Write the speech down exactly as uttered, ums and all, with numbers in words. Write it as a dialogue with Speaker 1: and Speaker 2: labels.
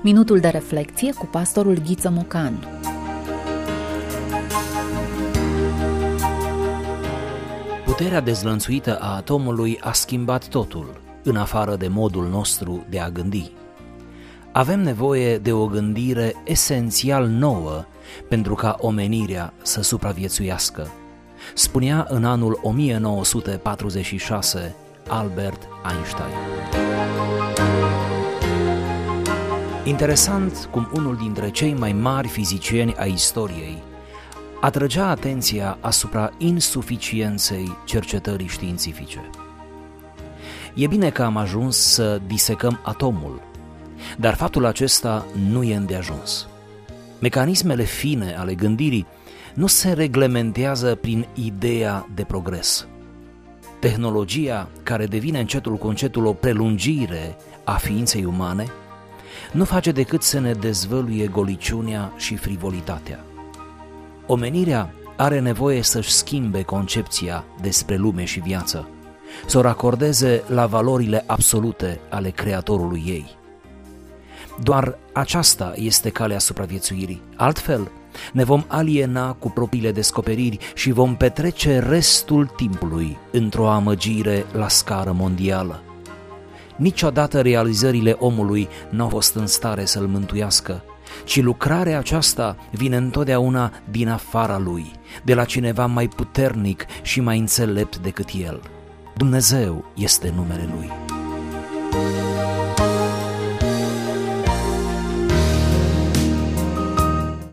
Speaker 1: Minutul de reflecție cu pastorul Ghiță Mocan.
Speaker 2: Puterea dezlănțuită a atomului a schimbat totul, în afară de modul nostru de a gândi. Avem nevoie de o gândire esențial nouă pentru ca omenirea să supraviețuiască, spunea în anul o mie nouă sute patruzeci și șase Albert Einstein. Interesant cum unul dintre cei mai mari fizicieni ai istoriei atrăgea atenția asupra insuficienței cercetării științifice. E bine că am ajuns să disecăm atomul, dar faptul acesta nu e îndeajuns. Mecanismele fine ale gândirii nu se reglementează prin ideea de progres. Tehnologia, care devine încetul cu încetul o prelungire a ființei umane, nu face decât să ne dezvăluie goliciunea și frivolitatea. Omenirea are nevoie să-și schimbe concepția despre lume și viață, să o racordeze la valorile absolute ale Creatorului ei. Doar aceasta este calea supraviețuirii. Altfel, ne vom aliena cu propriile descoperiri și vom petrece restul timpului într-o amăgire la scară mondială. Niciodată realizările omului n-au fost în stare să-l mântuiască, ci lucrarea aceasta vine întotdeauna din afara lui, de la cineva mai puternic și mai înțelept decât el. Dumnezeu este numele lui.